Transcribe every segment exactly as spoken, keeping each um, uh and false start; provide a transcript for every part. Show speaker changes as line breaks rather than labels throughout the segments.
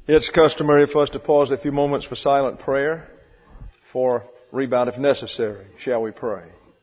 It's customary for us to pause a few moments for silent prayer, for rebound if necessary. Shall we pray?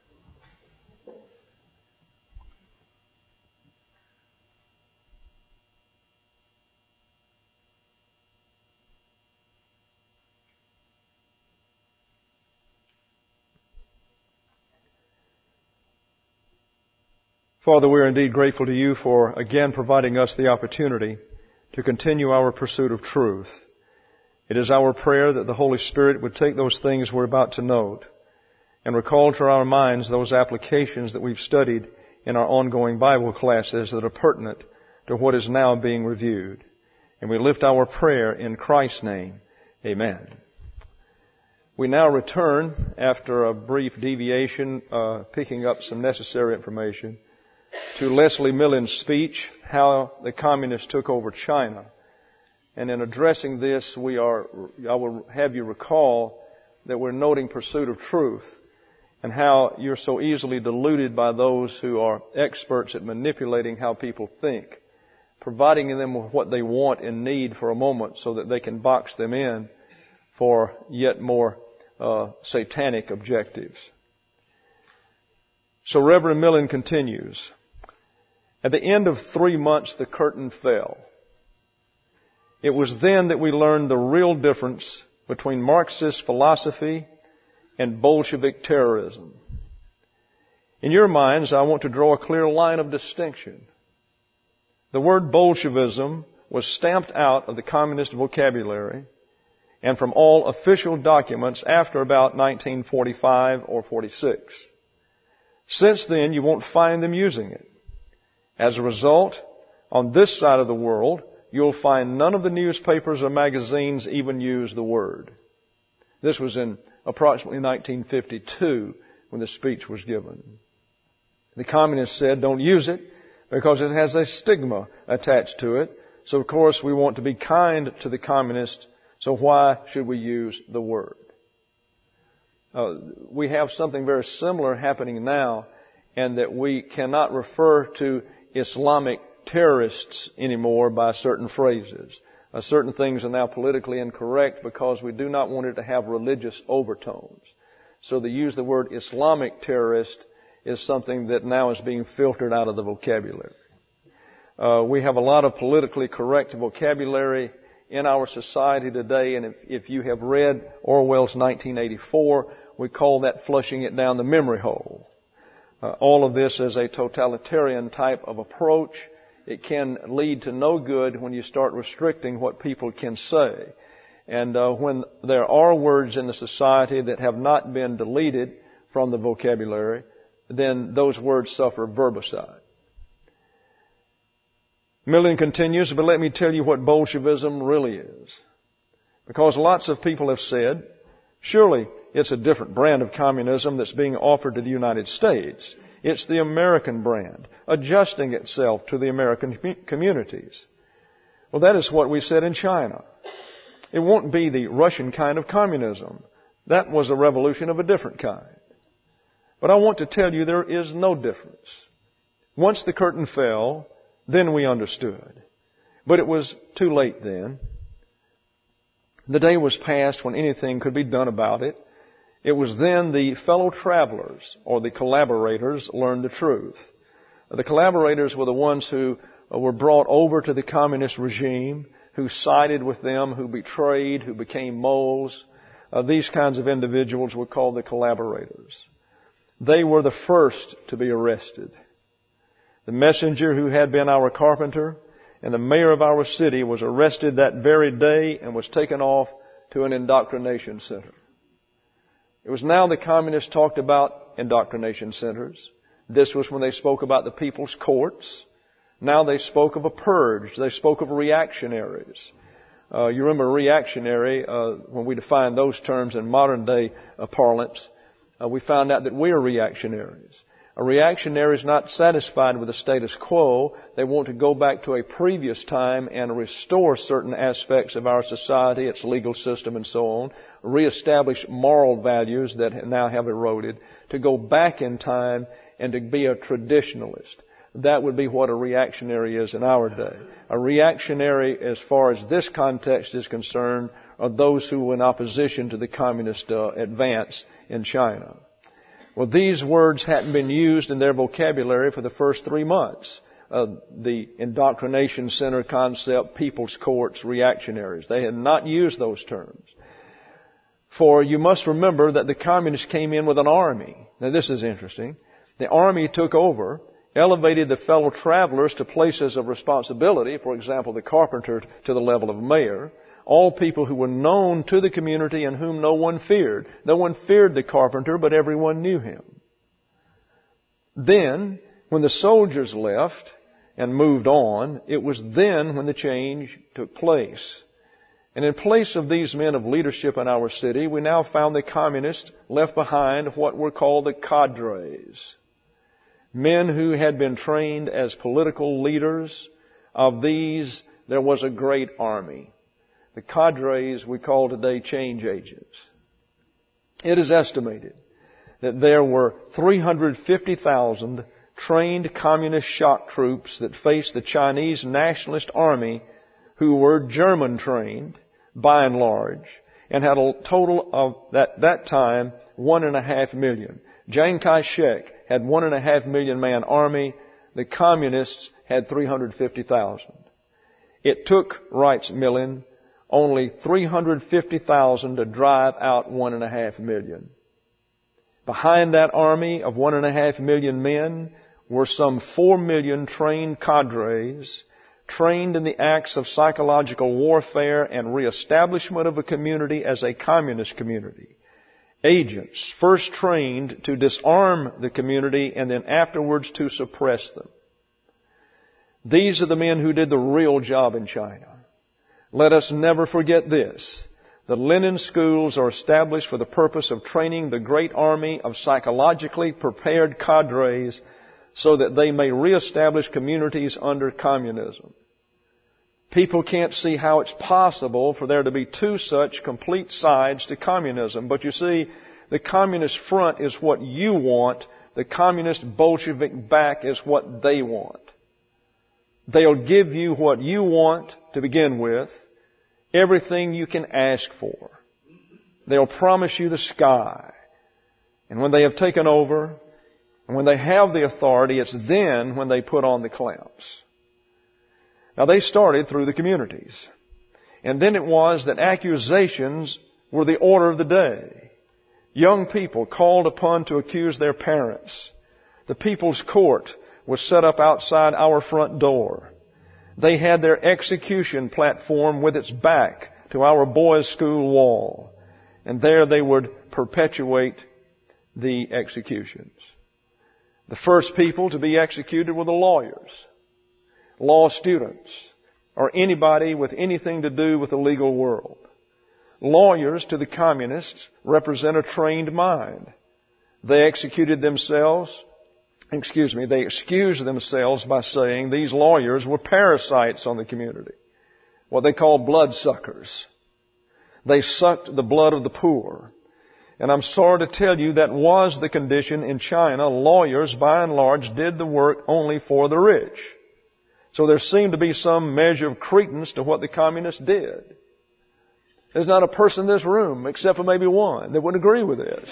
Father, we are indeed grateful to you for again providing us the opportunity to continue our pursuit of truth. It is our prayer that the Holy Spirit would take those things we're about to note and recall to our minds those applications that we've studied in our ongoing Bible classes that are pertinent to what is now being reviewed. And we lift our prayer in Christ's name. Amen. We now return, after a brief deviation, uh, picking up some necessary information, to Leslie Millen's speech, How the Communists Took Over China. And in addressing this, we are, I will have you recall that we're noting pursuit of truth and how you're so easily deluded by those who are experts at manipulating how people think, providing them with what they want and need for a moment so that they can box them in for yet more uh, satanic objectives. So Reverend Millen continues. At the end of three months, the curtain fell. It was then that we learned the real difference between Marxist philosophy and Bolshevik terrorism. In your minds, I want to draw a clear line of distinction. The word Bolshevism was stamped out of the communist vocabulary and from all official documents after about nineteen forty-five or forty-six. Since then, you won't find them using it. As a result, on this side of the world, you'll find none of the newspapers or magazines even use the word. This was in approximately nineteen fifty-two when the speech was given. The communists said, don't use it because it has a stigma attached to it. So, of course, we want to be kind to the communists, so why should we use the word? Uh, we have something very similar happening now, and that we cannot refer to Islamic terrorists anymore by certain phrases. Uh, certain things are now politically incorrect because we do not want it to have religious overtones. So to use the word Islamic terrorist is something that now is being filtered out of the vocabulary. Uh, we have a lot of politically correct vocabulary in our society today, and if, if you have read Orwell's nineteen eighty-four, we call that flushing it down the memory hole. Uh, all of this is a totalitarian type of approach. It can lead to no good when you start restricting what people can say. And uh, when there are words in the society that have not been deleted from the vocabulary, then those words suffer verbicide. Millen continues, but let me tell you what Bolshevism really is. Because lots of people have said, surely it's a different brand of communism that's being offered to the United States. It's the American brand, adjusting itself to the American communities. Well, that is what we said in China. It won't be the Russian kind of communism. That was a revolution of a different kind. But I want to tell you there is no difference. Once the curtain fell, then we understood. But it was too late then. The day was past when anything could be done about it. It was then the fellow travelers, or the collaborators, learned the truth. The collaborators were the ones who were brought over to the communist regime, who sided with them, who betrayed, who became moles. Uh, these kinds of individuals were called the collaborators. They were the first to be arrested. The messenger who had been our carpenter and the mayor of our city was arrested that very day and was taken off to an indoctrination center. It was now the communists talked about indoctrination centers. This was when they spoke about the people's courts. Now they spoke of a purge. They spoke of reactionaries. Uh, you remember reactionary, uh, when we define those terms in modern day uh, parlance, uh, we found out that we are reactionaries. A reactionary is not satisfied with the status quo. They want to go back to a previous time and restore certain aspects of our society, its legal system and so on, reestablish moral values that now have eroded, to go back in time and to be a traditionalist. that would be what a reactionary is in our day. A reactionary, as far as this context is concerned, are those who were in opposition to the communist uh, advance in China. Well, these words hadn't been used in their vocabulary for the first three months. Uh, the indoctrination center concept, people's courts, reactionaries. They had not used those terms. For you must remember that the communists came in with an army. Now this is interesting. The army took over, elevated the fellow travelers to places of responsibility, for example, the carpenter to the level of mayor, all people who were known to the community and whom no one feared. No one feared the carpenter, but everyone knew him. Then, when the soldiers left and moved on, it was then when the change took place. And in place of these men of leadership in our city, we now found the communists left behind what were called the cadres. Men who had been trained as political leaders. Of these, there was a great army. The cadres we call today change agents. It is estimated that there were three hundred fifty thousand trained communist shock troops that faced the Chinese nationalist army who were German trained by and large and had a total of, at that time, one and a half million. Chiang Kai-shek had one and a half million man army. The communists had three hundred fifty thousand. It took, writes Millen, only three hundred fifty thousand to drive out one and a half million. Behind that army of one and a half million men were some four million trained cadres, trained in the acts of psychological warfare and reestablishment of a community as a communist community. Agents first trained to disarm the community and then afterwards to suppress them. These are the men who did the real job in China. Let us never forget this. The Lenin schools are established for the purpose of training the great army of psychologically prepared cadres so that they may reestablish communities under communism. People can't see how it's possible for there to be two such complete sides to communism. But you see, the communist front is what you want. The communist Bolshevik back is what they want. They'll give you what you want to begin with, everything you can ask for. They'll promise you the sky. And when they have taken over, and when they have the authority, it's then when they put on the clamps. Now they started through the communities. And then it was that accusations were the order of the day. Young people called upon to accuse their parents. The People's Court was set up outside our front door. They had their execution platform with its back to our boys' school wall. And there they would perpetuate the executions. The first people to be executed were the lawyers, law students, or anybody with anything to do with the legal world. Lawyers to the communists represent a trained mind. They executed themselves, excuse me, they excused themselves by saying these lawyers were parasites on the community, what they call bloodsuckers. They sucked the blood of the poor. And I'm sorry to tell you that was the condition in China. Lawyers, by and large, did the work only for the rich. So there seemed to be some measure of credence to what the communists did. There's not a person in this room, except for maybe one, that would agree with this.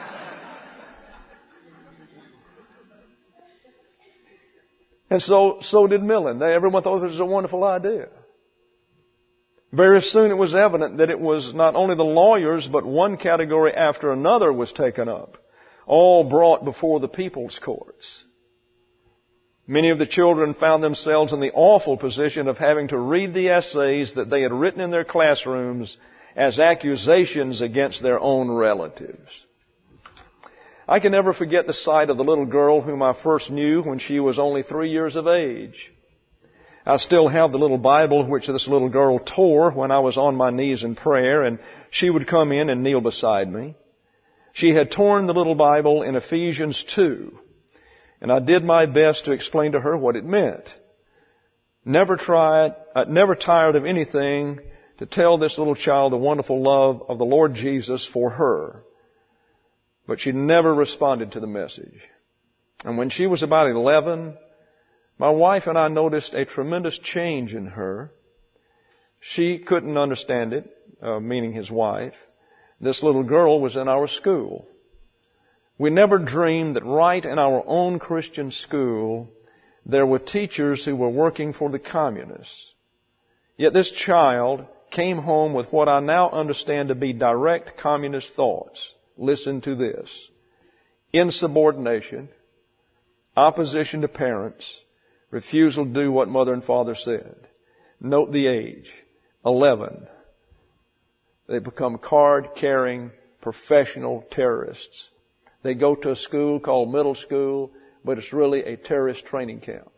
And so, so did Millen. They, everyone thought this was a wonderful idea. Very soon it was evident that it was not only the lawyers, but one category after another was taken up, all brought before the people's courts. Many of the children found themselves in the awful position of having to read the essays that they had written in their classrooms as accusations against their own relatives. I can never forget the sight of the little girl whom I first knew when she was only three years of age. I still have the little Bible which this little girl tore when I was on my knees in prayer, and she would come in and kneel beside me. She had torn the little Bible in Ephesians two, and I did my best to explain to her what it meant. Never tried, uh, never tired of anything to tell this little child the wonderful love of the Lord Jesus for her. But she never responded to the message. And when she was about eleven, my wife and I noticed a tremendous change in her. She couldn't understand it, uh, meaning his wife. This little girl was in our school. We never dreamed that right in our own Christian school, there were teachers who were working for the communists. Yet this child came home with what I now understand to be direct communist thoughts. Listen to this. Insubordination, opposition to parents, refusal to do what mother and father said. Note the age, eleven. They become card-carrying professional terrorists. They go to a school called middle school, but it's really a terrorist training camp.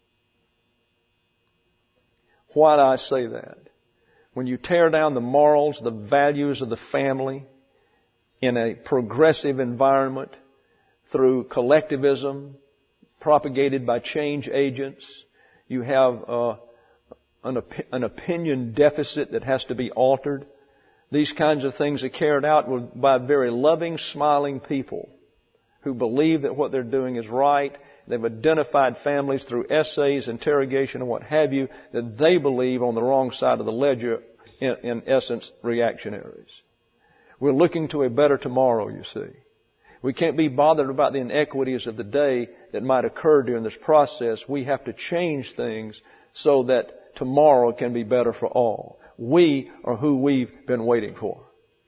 Why do I say that? When you tear down the morals, the values of the family in a progressive environment through collectivism propagated by change agents, you have uh, an, op- an opinion deficit that has to be altered. These kinds of things are carried out by very loving, smiling people who believe that what they're doing is right. They've identified families through essays, interrogation, and what have you, that they believe on the wrong side of the ledger, in, in essence, reactionaries. We're looking to a better tomorrow, you see. We can't be bothered about the inequities of the day that might occur during this process. We have to change things so that tomorrow can be better for all. We are who we've been waiting for.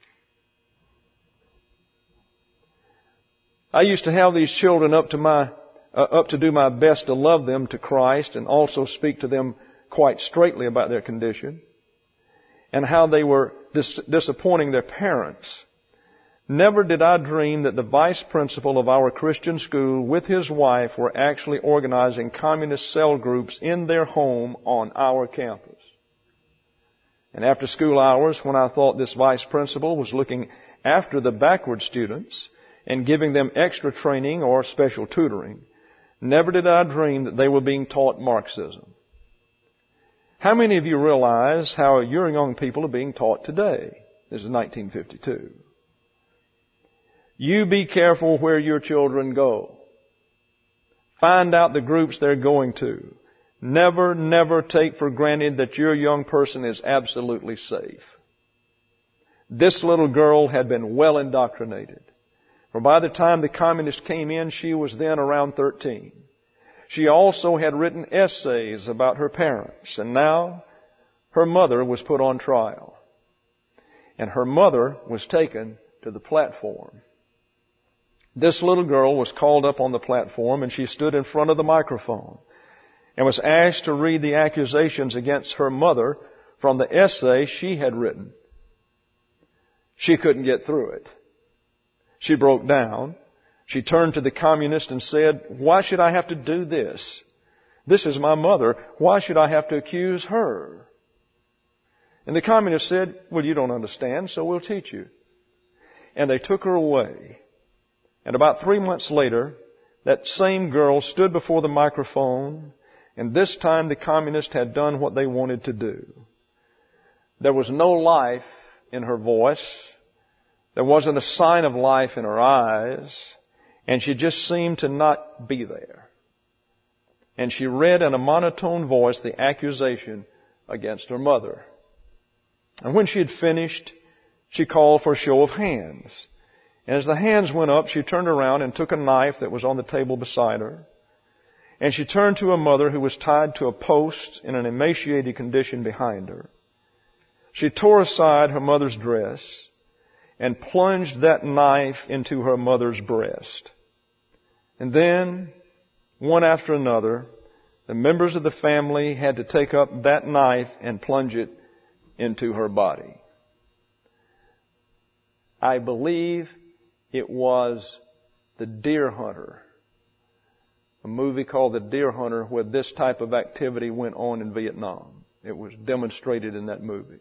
I used to have these children up to my uh, up to do my best to love them to Christ and also speak to them quite straightly about their condition and how they were dis- disappointing their parents. Never did I dream that the vice principal of our Christian school with his wife were actually organizing communist cell groups in their home on our campus. And after school hours, when I thought this vice principal was looking after the backward students and giving them extra training or special tutoring, never did I dream that they were being taught Marxism. How many of you realize how your young people are being taught today? This is nineteen fifty-two. You be careful where your children go. Find out the groups they're going to. Never, never take for granted that your young person is absolutely safe. This little girl had been well indoctrinated. For by the time the communists came in, she was then around thirteen. She also had written essays about her parents, and now her mother was put on trial. And her mother was taken to the platform. This little girl was called up on the platform, and she stood in front of the microphone and was asked to read the accusations against her mother from the essay she had written. She couldn't get through it. She broke down. She turned to the communist and said, "Why should I have to do this? This is my mother. Why should I have to accuse her?" And the communist said, "Well, you don't understand, so we'll teach you." And they took her away. And about three months later, that same girl stood before the microphone, and this time the communists had done what they wanted to do. There was no life in her voice. There wasn't a sign of life in her eyes. And she just seemed to not be there. And she read in a monotone voice the accusation against her mother. And when she had finished, she called for a show of hands. And as the hands went up, she turned around and took a knife that was on the table beside her. And she turned to her mother, who was tied to a post in an emaciated condition behind her. She tore aside her mother's dress and plunged that knife into her mother's breast. And then, one after another, the members of the family had to take up that knife and plunge it into her body. I believe it was The Deer Hunter, a movie called The Deer Hunter, where this type of activity went on in Vietnam. It was demonstrated in that movie.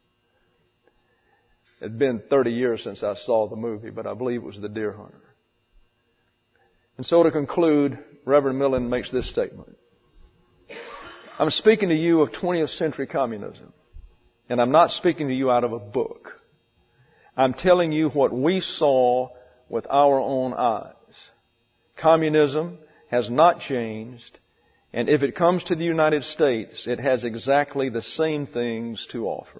It had been thirty years since I saw the movie, but I believe it was The Deer Hunter. And so to conclude, Reverend Millen makes this statement. I'm speaking to you of twentieth century communism, and I'm not speaking to you out of a book. I'm telling you what we saw with our own eyes. Communism has not changed, And if it comes to the United States, it has exactly the same things to offer.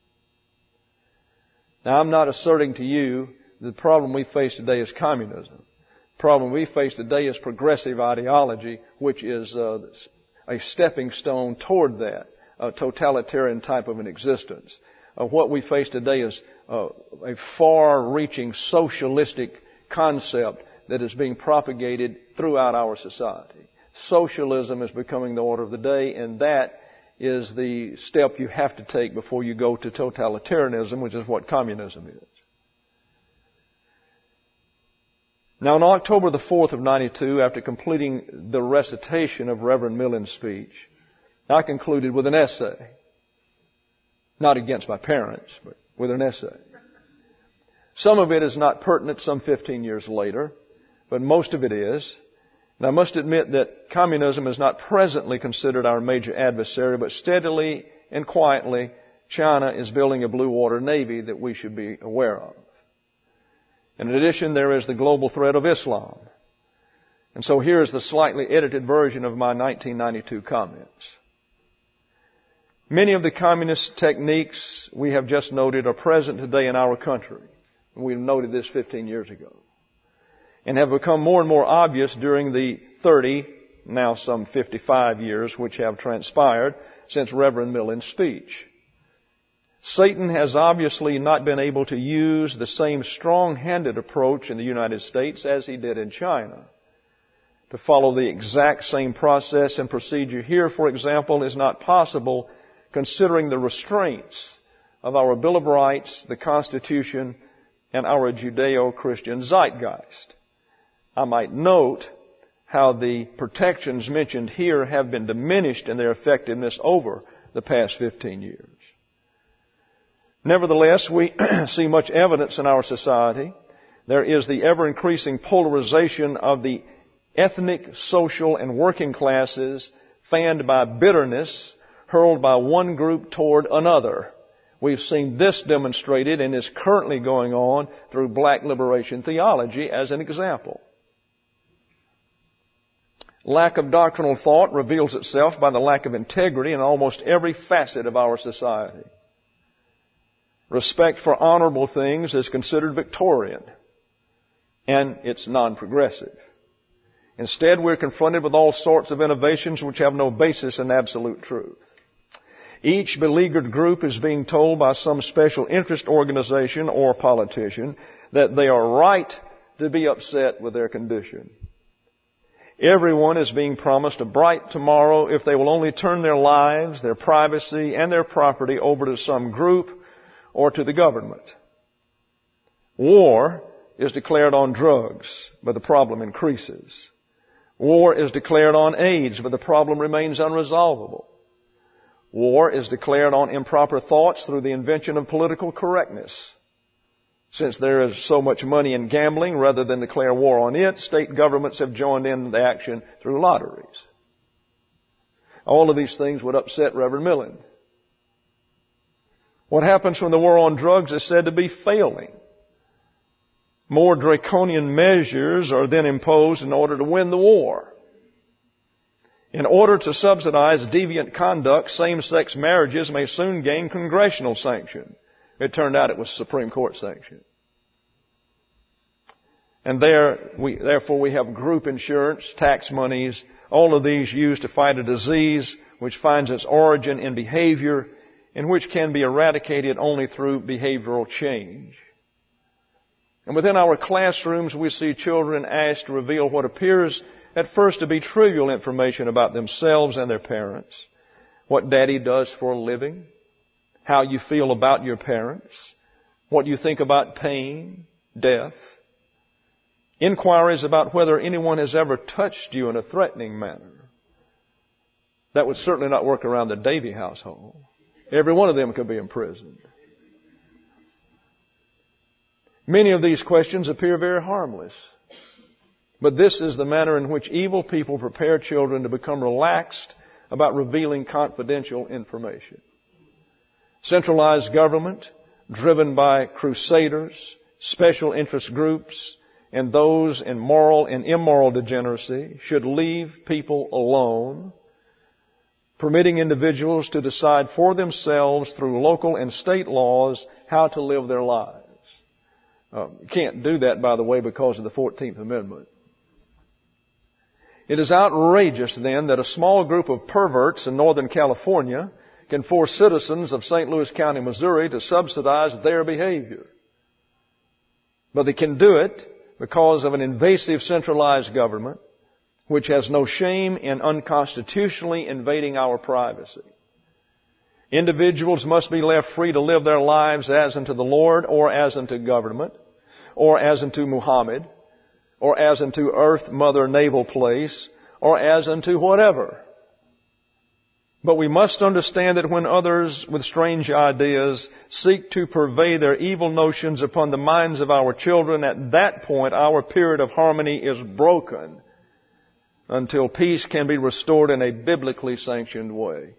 Now, I'm not asserting to you the problem we face today is communism. The problem we face today is progressive ideology, which is uh, a stepping stone toward that, a totalitarian type of an existence. Uh, what we face today is uh, a far-reaching socialistic concept that is being propagated throughout our society. Socialism is becoming the order of the day, and that is the step you have to take before you go to totalitarianism, which is what communism is. Now, on October the fourth of ninety-two, after completing the recitation of Reverend Millen's speech, I concluded with an essay. Not against my parents, but with an essay. Some of it is not pertinent some fifteen years later, but most of it is. And I must admit that communism is not presently considered our major adversary, but steadily and quietly, China is building a blue water navy that we should be aware of. In addition, there is the global threat of Islam. And so here is the slightly edited version of my nineteen ninety-two comments. Many of the communist techniques we have just noted are present today in our country. We noted this fifteen years ago. And have become more and more obvious during the thirty, now some fifty-five years which have transpired since Reverend Millen's speech. Satan has obviously not been able to use the same strong-handed approach in the United States as he did in China. To follow the exact same process and procedure here, for example, is not possible considering the restraints of our Bill of Rights, the Constitution, and our Judeo-Christian zeitgeist. I might note how the protections mentioned here have been diminished in their effectiveness over the past fifteen years. Nevertheless, we see much evidence in our society. There is the ever-increasing polarization of the ethnic, social, and working classes fanned by bitterness, hurled by one group toward another. We've seen this demonstrated and is currently going on through black liberation theology as an example. Lack of doctrinal thought reveals itself by the lack of integrity in almost every facet of our society. Respect for honorable things is considered Victorian, and it's non-progressive. Instead, we're confronted with all sorts of innovations which have no basis in absolute truth. Each beleaguered group is being told by some special interest organization or politician that they are right to be upset with their condition. Everyone is being promised a bright tomorrow if they will only turn their lives, their privacy, and their property over to some group or to the government. War is declared on drugs, but the problem increases. War is declared on AIDS, but the problem remains unresolvable. War is declared on improper thoughts through the invention of political correctness. Since there is so much money in gambling, rather than declare war on it, state governments have joined in the action through lotteries. All of these things would upset Reverend Millen. What happens when the war on drugs is said to be failing? More draconian measures are then imposed in order to win the war. In order to subsidize deviant conduct, same-sex marriages may soon gain congressional sanction. It turned out it was Supreme Court sanction. And there, we, therefore we have group insurance, tax monies, all of these used to fight a disease which finds its origin in behavior and which can be eradicated only through behavioral change. And within our classrooms, we see children asked to reveal what appears at first to be trivial information about themselves and their parents. What daddy does for a living, how you feel about your parents, what you think about pain, death, inquiries about whether anyone has ever touched you in a threatening manner. That would certainly not work around the Davy household. Every one of them could be imprisoned. Many of these questions appear very harmless. But this is the manner in which evil people prepare children to become relaxed about revealing confidential information. Centralized government, driven by crusaders, special interest groups, and those in moral and immoral degeneracy, should leave people alone permitting individuals to decide for themselves through local and state laws how to live their lives. Uh, you can't do that, by the way, because of the fourteenth Amendment. It is outrageous, then, that a small group of perverts in Northern California can force citizens of Saint Louis County, Missouri, to subsidize their behavior. But they can do it because of an invasive centralized government which has no shame in unconstitutionally invading our privacy. Individuals must be left free to live their lives as unto the Lord, or as unto government, or as unto Muhammad, or as unto Earth Mother Naval Place, or as unto whatever. But we must understand that when others with strange ideas seek to purvey their evil notions upon the minds of our children, at that point our period of harmony is broken until peace can be restored in a biblically sanctioned way.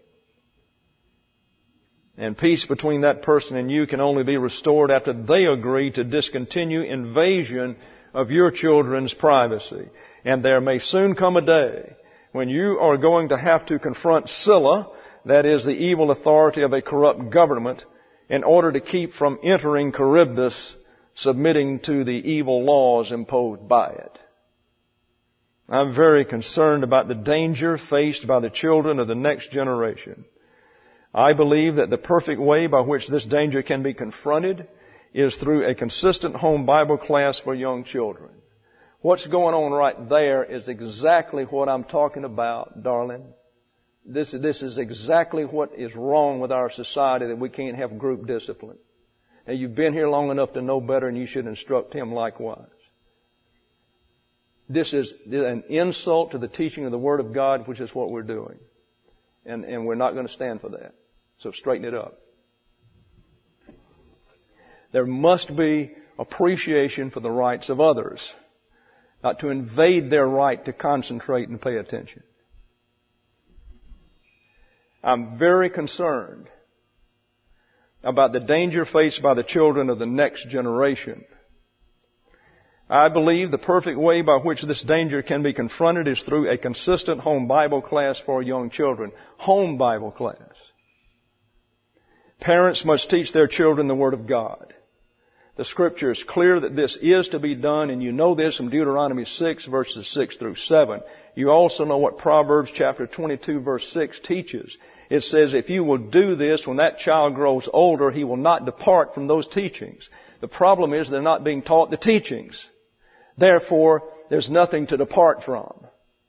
And peace between that person and you can only be restored after they agree to discontinue invasion of your children's privacy. And there may soon come a day when you are going to have to confront Scylla, that is the evil authority of a corrupt government, in order to keep from entering Charybdis, submitting to the evil laws imposed by it. I'm very concerned about the danger faced by the children of the next generation. I believe that the perfect way by which this danger can be confronted is through a consistent home Bible class for young children. What's going on right there is exactly what I'm talking about, darling. This, this is exactly what is wrong with our society, that we can't have group discipline. And you've been here long enough to know better, and you should instruct him likewise. This is an insult to the teaching of the Word of God, which is what we're doing. And, and we're not going to stand for that. So straighten it up. There must be appreciation for the rights of others, not to invade their right to concentrate and pay attention. I'm very concerned about the danger faced by the children of the next generation. I believe the perfect way by which this danger can be confronted is through a consistent home Bible class for young children. Home Bible class. Parents must teach their children the Word of God. The Scripture is clear that this is to be done, and you know this from Deuteronomy six, verses six through seven. You also know what Proverbs chapter twenty-two, verse six teaches. It says, if you will do this, when that child grows older, he will not depart from those teachings. The problem is they're not being taught the teachings. Therefore, there's nothing to depart from.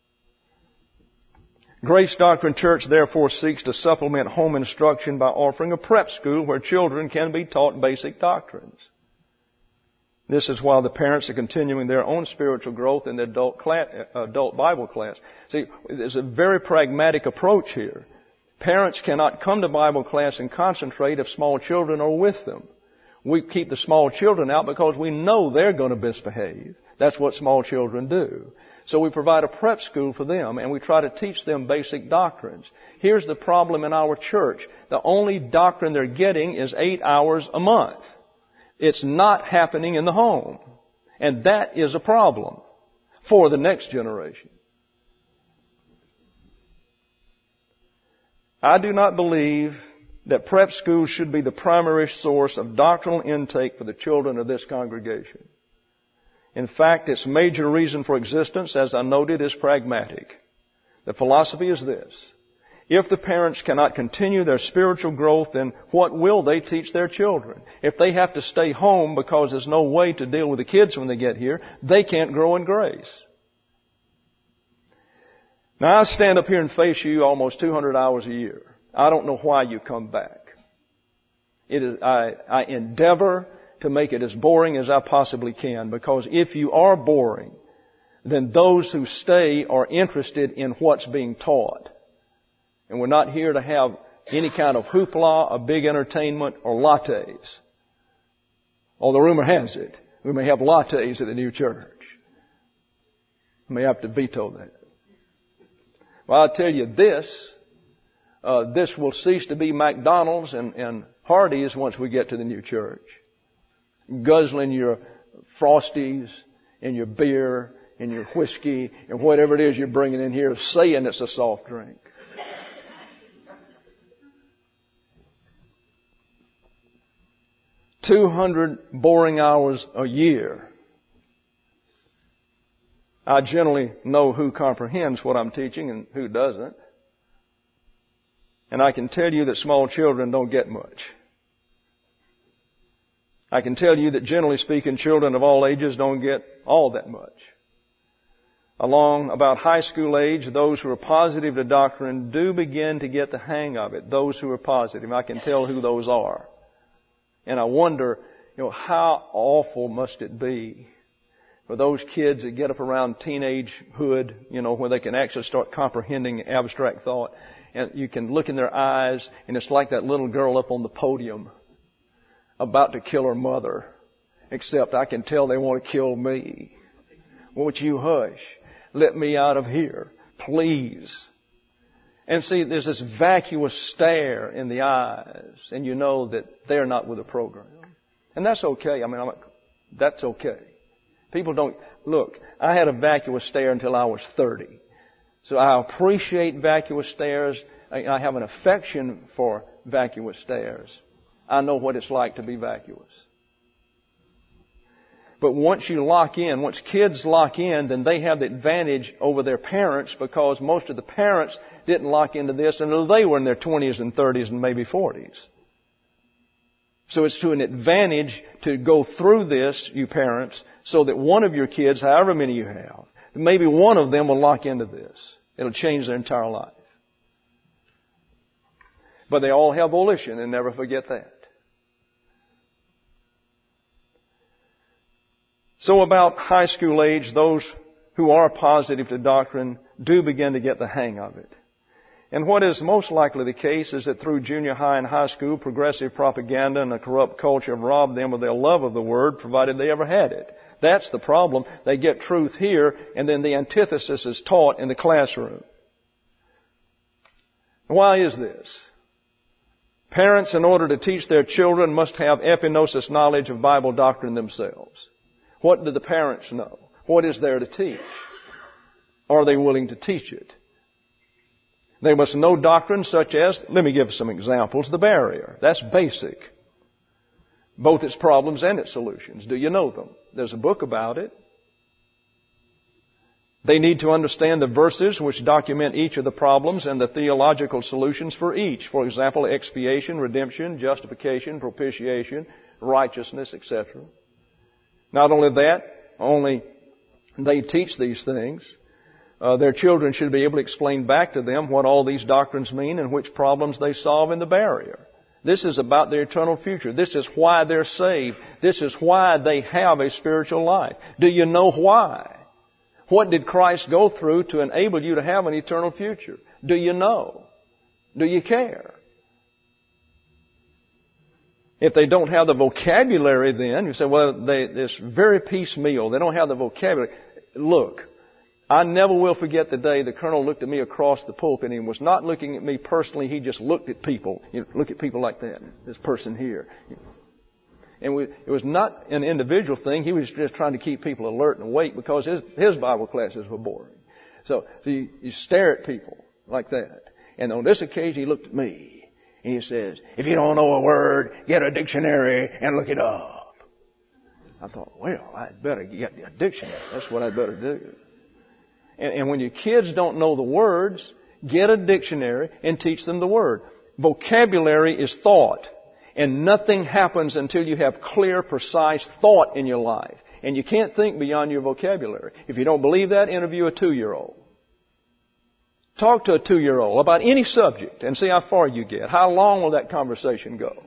Grace Doctrine Church therefore seeks to supplement home instruction by offering a prep school where children can be taught basic doctrines. This is while the parents are continuing their own spiritual growth in the adult, class, adult Bible class. See, there's a very pragmatic approach here. Parents cannot come to Bible class and concentrate if small children are with them. We keep the small children out because we know they're going to misbehave. That's what small children do. So we provide a prep school for them, and we try to teach them basic doctrines. Here's the problem in our church. The only doctrine they're getting is eight hours a month. It's not happening in the home. And that is a problem for the next generation. I do not believe that prep schools should be the primary source of doctrinal intake for the children of this congregation. In fact, its major reason for existence, as I noted, is pragmatic. The philosophy is this. If the parents cannot continue their spiritual growth, then what will they teach their children? If they have to stay home because there's no way to deal with the kids when they get here, they can't grow in grace. Now, I stand up here and face you almost two hundred hours a year. I don't know why you come back. It is, I, I endeavor to make it as boring as I possibly can, because if you are boring, then those who stay are interested in what's being taught. And we're not here to have any kind of hoopla, a big entertainment, or lattes. Although rumor has it, we may have lattes at the new church. We may have to veto that. Well, I'll tell you this, uh, this will cease to be McDonald's and, and Hardee's once we get to the new church. Guzzling your Frosties and your beer and your whiskey and whatever it is you're bringing in here, saying it's a soft drink. two hundred boring hours a year. I generally know who comprehends what I'm teaching and who doesn't. And I can tell you that small children don't get much. I can tell you that generally speaking, children of all ages don't get all that much. Along about high school age, those who are positive to doctrine do begin to get the hang of it. Those who are positive. I can tell who those are. And I wonder, you know, how awful must it be for those kids that get up around teenagehood, you know, where they can actually start comprehending abstract thought. And you can look in their eyes, and it's like that little girl up on the podium about to kill her mother. Except I can tell they want to kill me. Won't you hush? Let me out of here, please. And see, there's this vacuous stare in the eyes, and you know that they're not with the program. And that's okay. I mean, I'm, that's okay. People don't, look, I had a vacuous stare until I was thirty. So I appreciate vacuous stares. I, I have an affection for vacuous stares. I know what it's like to be vacuous. But once you lock in, once kids lock in, then they have the advantage over their parents because most of the parents didn't lock into this until they were in their twenties and thirties and maybe forties. So it's to an advantage to go through this, you parents, so that one of your kids, however many you have, maybe one of them will lock into this. It'll change their entire life. But they all have volition, and never forget that. So about high school age, those who are positive to doctrine do begin to get the hang of it. And what is most likely the case is that through junior high and high school, progressive propaganda and a corrupt culture have robbed them of their love of the Word, provided they ever had it. That's the problem. They get truth here, and then the antithesis is taught in the classroom. Why is this? Parents, in order to teach their children, must have epignosis knowledge of Bible doctrine themselves. What do the parents know? What is there to teach? Are they willing to teach it? They must know doctrine such as, let me give some examples, the barrier. That's basic. Both its problems and its solutions. Do you know them? There's a book about it. They need to understand the verses which document each of the problems and the theological solutions for each. For example, expiation, redemption, justification, propitiation, righteousness, et cetera. Not only that, only they teach these things. Uh, their children should be able to explain back to them what all these doctrines mean and which problems they solve in the barrier. This is about their eternal future. This is why they're saved. This is why they have a spiritual life. Do you know why? What did Christ go through to enable you to have an eternal future? Do you know? Do you care? If they don't have the vocabulary then, you say, well, they, it's very piecemeal. They don't have the vocabulary. Look, I never will forget the day the colonel looked at me across the pulpit and he was not looking at me personally. He just looked at people. You know, look at people like that. This person here. And we, it was not an individual thing. He was just trying to keep people alert and awake because his, his Bible classes were boring. So, so you, you stare at people like that. And on this occasion, he looked at me. And he says, if you don't know a word, get a dictionary and look it up. I thought, well, I'd better get a dictionary. That's what I'd better do. And, and when your kids don't know the words, get a dictionary and teach them the word. Vocabulary is thought. And nothing happens until you have clear, precise thought in your life. And you can't think beyond your vocabulary. If you don't believe that, interview a two-year-old. Talk to a two-year-old about any subject and see how far you get. How long will that conversation go?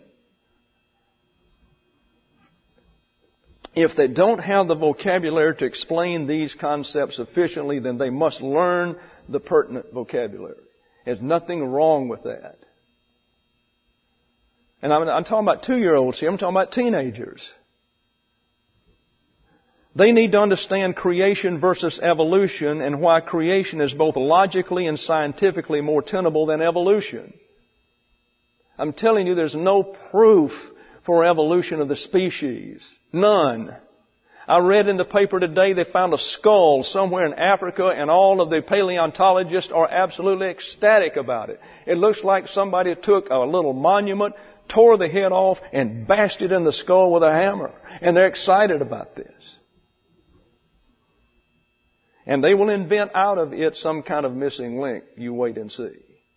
If they don't have the vocabulary to explain these concepts sufficiently, then they must learn the pertinent vocabulary. There's nothing wrong with that. And I'm, I'm talking about two-year-olds here. I'm talking about teenagers. They need to understand creation versus evolution and why creation is both logically and scientifically more tenable than evolution. I'm telling you, there's no proof for evolution of the species. None. I read in the paper today they found a skull somewhere in Africa and all of the paleontologists are absolutely ecstatic about it. It looks like somebody took a little monument, tore the head off and bashed it in the skull with a hammer. And they're excited about this. And they will invent out of it some kind of missing link. You wait and see.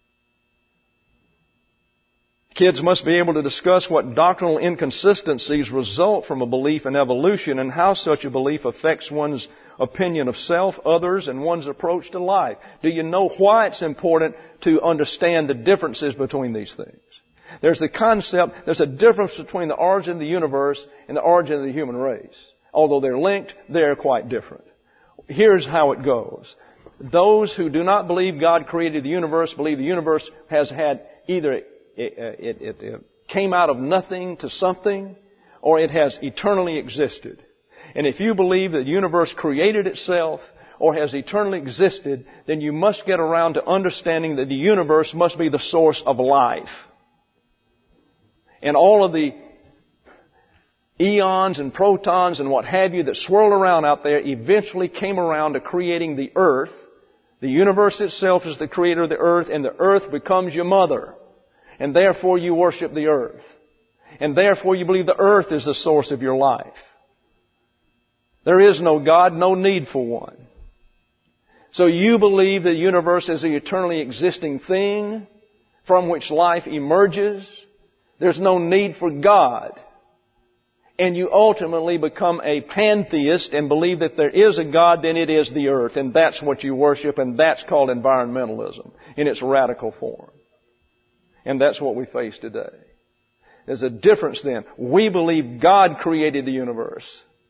Kids must be able to discuss what doctrinal inconsistencies result from a belief in evolution and how such a belief affects one's opinion of self, others, and one's approach to life. Do you know why it's important to understand the differences between these things? There's the concept, there's a difference between the origin of the universe and the origin of the human race. Although they're linked, they're quite different. Here's how it goes. Those who do not believe God created the universe believe the universe has had either it, it, it, it came out of nothing to something, or it has eternally existed. And if you believe that the universe created itself or has eternally existed, then you must get around to understanding that the universe must be the source of life. And all of the eons and protons and what have you that swirl around out there eventually came around to creating the earth. The universe itself is the creator of the earth, and the earth becomes your mother. And therefore you worship the earth. And therefore you believe the earth is the source of your life. There is no God, no need for one. So you believe the universe is an eternally existing thing from which life emerges. There's no need for God. And you ultimately become a pantheist and believe that there is a God, then it is the earth. And that's what you worship, and that's called environmentalism in its radical form. And that's what we face today. There's a difference then. We believe God created the universe.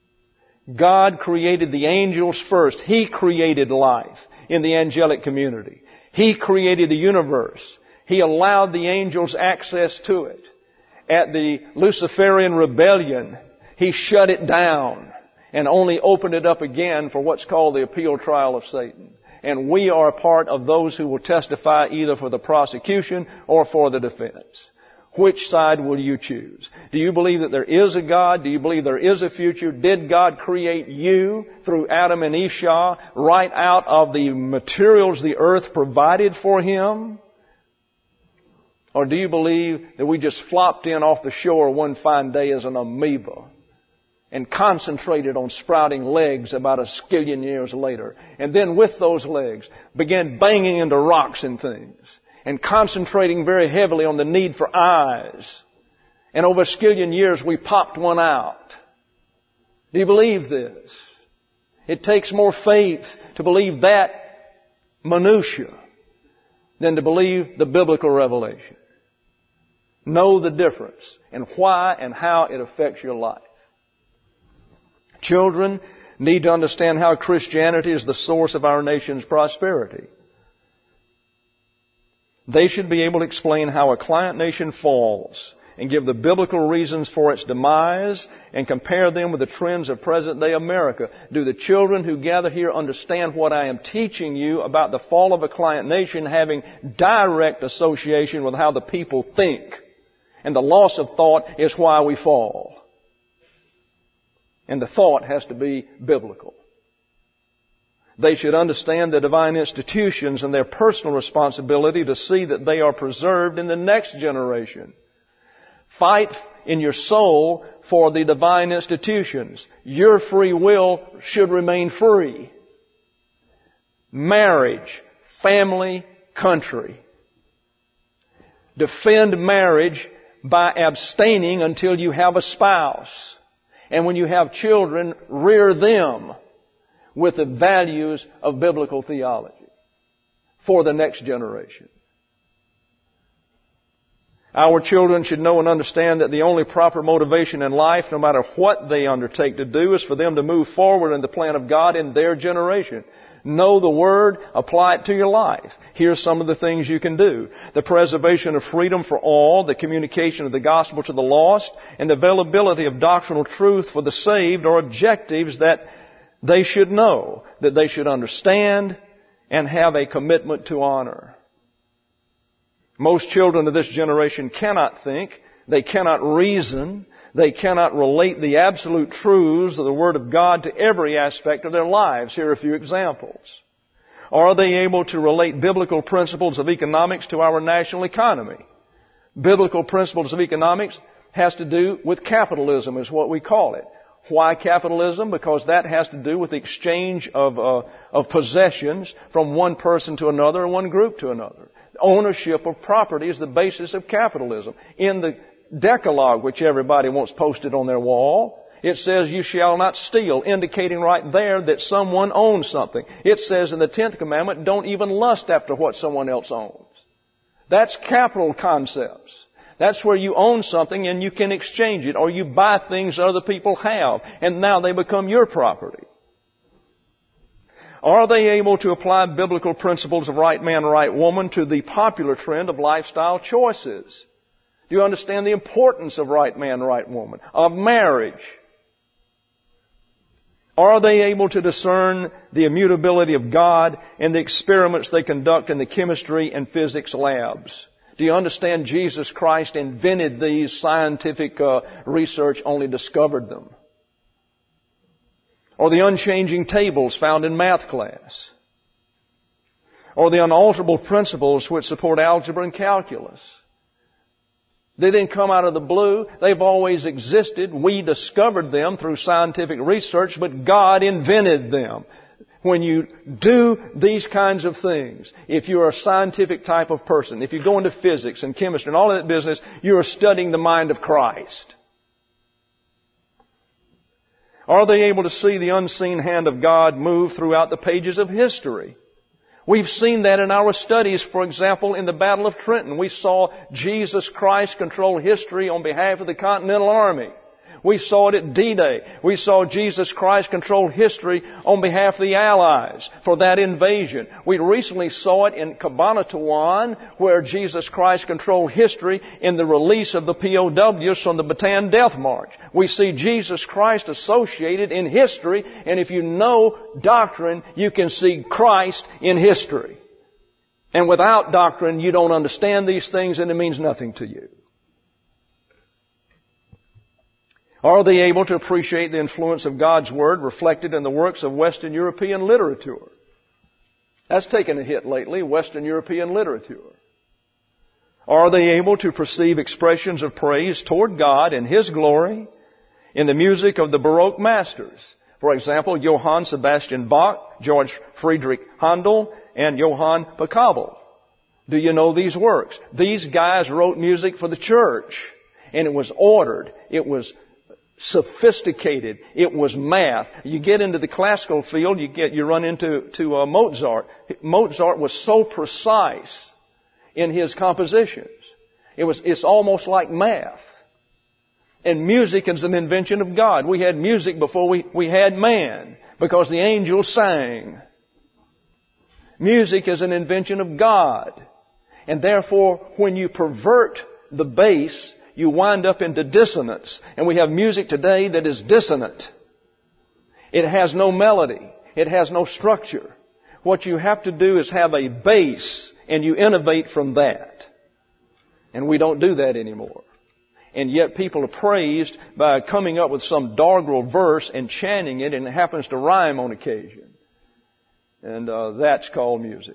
God created the angels first. He created life in the angelic community. He created the universe. He allowed the angels access to it. At the Luciferian rebellion, He shut it down and only opened it up again for what's called the appeal trial of Satan. And we are a part of those who will testify either for the prosecution or for the defense. Which side will you choose? Do you believe that there is a God? Do you believe there is a future? Did God create you through Adam and Esau right out of the materials the earth provided for Him? Or do you believe that we just flopped in off the shore one fine day as an amoeba and concentrated on sprouting legs about a skillion years later, and then with those legs began banging into rocks and things and concentrating very heavily on the need for eyes, and over a skillion years we popped one out? Do you believe this? It takes more faith to believe that minutia than to believe the biblical revelation. Know the difference and why and how it affects your life. Children need to understand how Christianity is the source of our nation's prosperity. They should be able to explain how a client nation falls and give the biblical reasons for its demise and compare them with the trends of present-day America. Do the children who gather here understand what I am teaching you about the fall of a client nation having direct association with how the people think? And the loss of thought is why we fall. And the thought has to be biblical. They should understand the divine institutions and their personal responsibility to see that they are preserved in the next generation. Fight in your soul for the divine institutions. Your free will should remain free. Marriage, family, country. Defend marriage by abstaining until you have a spouse. And when you have children, rear them with the values of biblical theology for the next generation. Our children should know and understand that the only proper motivation in life, no matter what they undertake to do, is for them to move forward in the plan of God in their generation. Know the Word, apply it to your life. Here's some of the things you can do. The preservation of freedom for all, the communication of the gospel to the lost, and the availability of doctrinal truth for the saved are objectives that they should know, that they should understand, and have a commitment to honor. Most children of this generation cannot think, they cannot reason, they cannot relate the absolute truths of the Word of God to every aspect of their lives. Here are a few examples. Are they able to relate biblical principles of economics to our national economy? Biblical principles of economics has to do with capitalism, is what we call it. Why capitalism? Because that has to do with the exchange of, uh, of possessions from one person to another and one group to another. Ownership of property is the basis of capitalism. In the Decalogue, which everybody wants posted on their wall, it says, you shall not steal, indicating right there that someone owns something. It says in the tenth commandment, don't even lust after what someone else owns. That's capital concepts. That's where you own something and you can exchange it, or you buy things other people have, and now they become your property. Are they able to apply biblical principles of right man, right woman to the popular trend of lifestyle choices? Do you understand the importance of right man, right woman, of marriage? Are they able to discern the immutability of God in the experiments they conduct in the chemistry and physics labs? Do you understand Jesus Christ invented these? Scientific uh, research only discovered them. Or the unchanging tables found in math class. Or the unalterable principles which support algebra and calculus. They didn't come out of the blue. They've always existed. We discovered them through scientific research, but God invented them. When you do these kinds of things, if you're a scientific type of person, if you go into physics and chemistry and all of that business, you are studying the mind of Christ. Are they able to see the unseen hand of God move throughout the pages of history? We've seen that in our studies. For example, in the Battle of Trenton, we saw Jesus Christ control history on behalf of the Continental Army. We saw it at D-Day. We saw Jesus Christ control history on behalf of the Allies for that invasion. We recently saw it in Cabanatuan, where Jesus Christ controlled history in the release of the P O Ws from the Bataan Death March. We see Jesus Christ associated in history, and if you know doctrine, you can see Christ in history. And without doctrine, you don't understand these things, and it means nothing to you. Are they able to appreciate the influence of God's Word reflected in the works of Western European literature? That's taken a hit lately, Western European literature. Are they able to perceive expressions of praise toward God and His glory in the music of the Baroque masters? For example, Johann Sebastian Bach, George Friedrich Handel, and Johann Pachelbel. Do you know these works? These guys wrote music for the church, and it was ordered. It was sophisticated. It was math. You get into the classical field, you get you run into to uh, Mozart. Mozart was so precise in his compositions. It was it's almost like math. And music is an invention of God. We had music before we, we had man, because the angels sang. Music is an invention of God. And therefore, when you pervert the bass, you wind up into dissonance. And we have music today that is dissonant. It has no melody. It has no structure. What you have to do is have a base, and you innovate from that. And we don't do that anymore. And yet people are praised by coming up with some doggerel verse and chanting it, and it happens to rhyme on occasion. And uh, that's called music.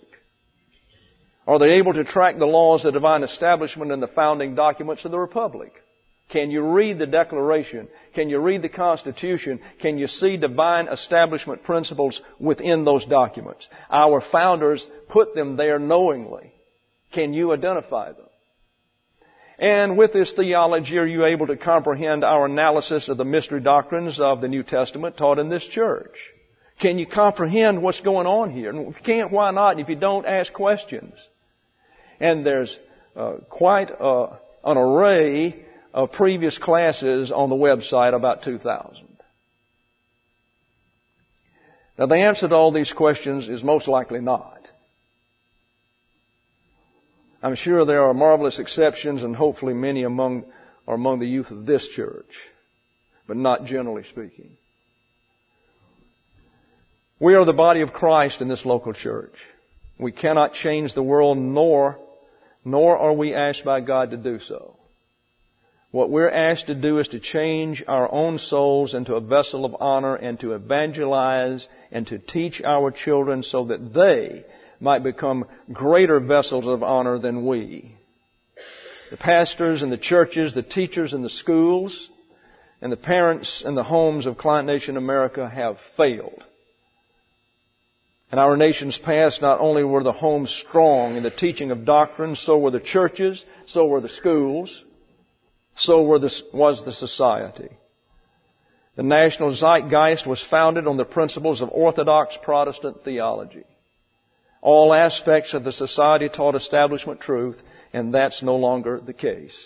Are they able to track the laws of divine establishment in the founding documents of the Republic? Can you read the Declaration? Can you read the Constitution? Can you see divine establishment principles within those documents? Our founders put them there knowingly. Can you identify them? And with this theology, are you able to comprehend our analysis of the mystery doctrines of the New Testament taught in this church? Can you comprehend what's going on here? And if you can't, why not? If you don't, ask questions. And there's uh, quite uh, an array of previous classes on the website, about two thousand. Now, the answer to all these questions is most likely not. I'm sure there are marvelous exceptions, and hopefully many among are among the youth of this church, but not generally speaking. We are the body of Christ in this local church. We cannot change the world, nor, nor are we asked by God to do so. What we're asked to do is to change our own souls into a vessel of honor and to evangelize and to teach our children so that they might become greater vessels of honor than we. The pastors and the churches, the teachers and the schools, and the parents and the homes of Client Nation America have failed. In our nation's past, not only were the homes strong in the teaching of doctrine, so were the churches, so were the schools, so were the, was the society. The national zeitgeist was founded on the principles of Orthodox Protestant theology. All aspects of the society taught establishment truth, and that's no longer the case.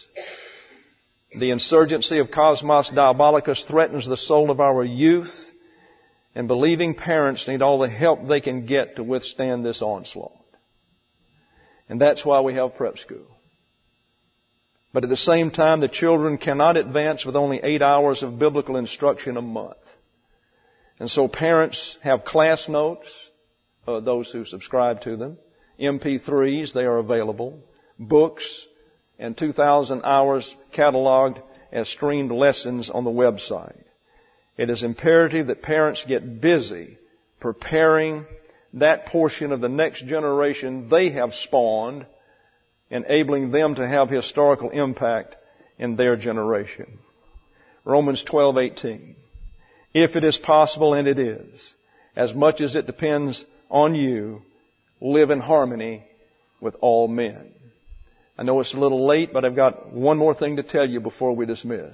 The insurgency of Cosmos Diabolicus threatens the soul of our youth, and believing parents need all the help they can get to withstand this onslaught. And that's why we have prep school. But at the same time, the children cannot advance with only eight hours of biblical instruction a month. And so parents have class notes, uh, those who subscribe to them, M P threes, they are available, books, and two thousand hours cataloged as streamed lessons on the website. It is imperative that parents get busy preparing that portion of the next generation they have spawned, enabling them to have historical impact in their generation. Romans twelve eighteen. If it is possible, and it is, as much as it depends on you, live in harmony with all men. I know it's a little late, but I've got one more thing to tell you before we dismiss.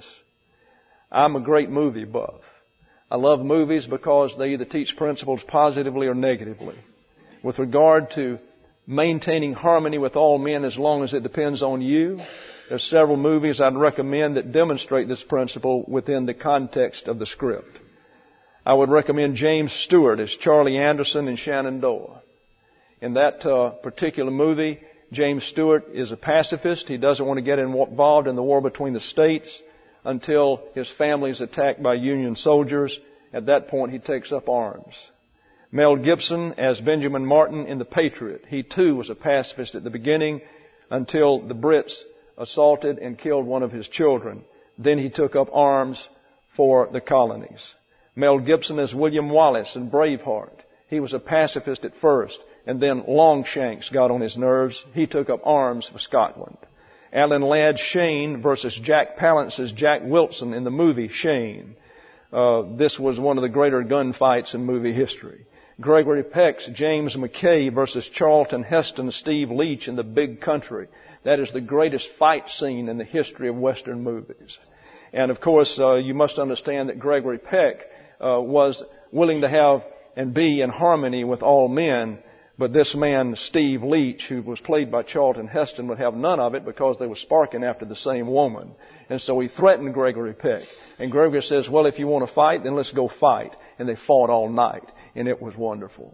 I'm a great movie buff. I love movies because they either teach principles positively or negatively. With regard to maintaining harmony with all men as long as it depends on you, there's several movies I'd recommend that demonstrate this principle within the context of the script. I would recommend James Stewart as Charlie Anderson in Shenandoah. In that uh, particular movie, James Stewart is a pacifist. He doesn't want to get involved in the war between the states until his family is attacked by Union soldiers. At that point, he takes up arms. Mel Gibson as Benjamin Martin in The Patriot. He too was a pacifist at the beginning until the Brits assaulted and killed one of his children. Then he took up arms for the colonies. Mel Gibson as William Wallace in Braveheart. He was a pacifist at first, and then Longshanks got on his nerves. He took up arms for Scotland. Alan Ladd Shane versus Jack Palance's Jack Wilson in the movie Shane. Uh, this was one of the greater gunfights in movie history. Gregory Peck's James McKay versus Charlton Heston's Steve Leach in The Big Country. That is the greatest fight scene in the history of Western movies. And of course, uh, you must understand that Gregory Peck uh, was willing to have and be in harmony with all men. But this man, Steve Leach, who was played by Charlton Heston, would have none of it because they were sparking after the same woman. And so he threatened Gregory Peck. And Gregory says, well, if you want to fight, then let's go fight. And they fought all night. And it was wonderful.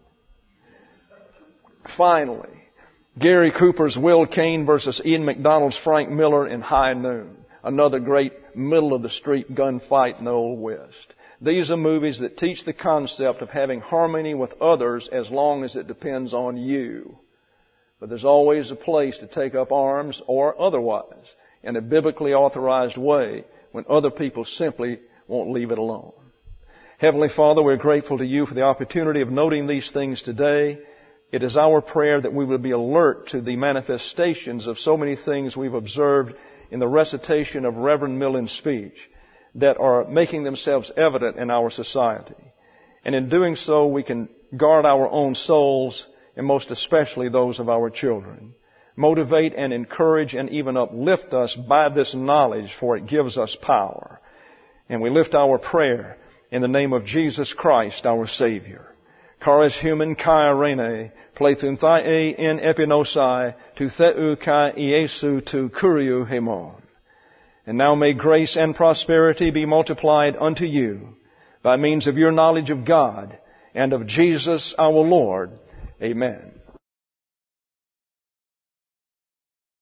Finally, Gary Cooper's Will Kane versus Ian McDonald's Frank Miller in High Noon. Another great middle-of-the-street gunfight in the Old West. These are movies that teach the concept of having harmony with others as long as it depends on you. But there's always a place to take up arms or otherwise in a biblically authorized way when other people simply won't leave it alone. Heavenly Father, we're grateful to you for the opportunity of noting these things today. It is our prayer that we will be alert to the manifestations of so many things we've observed in the recitation of Reverend Millen's speech that are making themselves evident in our society. And in doing so, we can guard our own souls, and most especially those of our children. Motivate and encourage and even uplift us by this knowledge, for it gives us power. And we lift our prayer in the name of Jesus Christ, our Savior. Charis human kai rene, plethun thai in epinosai, tu theu kai iesu tu kuriu hemon. And now may grace and prosperity be multiplied unto you by means of your knowledge of God and of Jesus our Lord. Amen.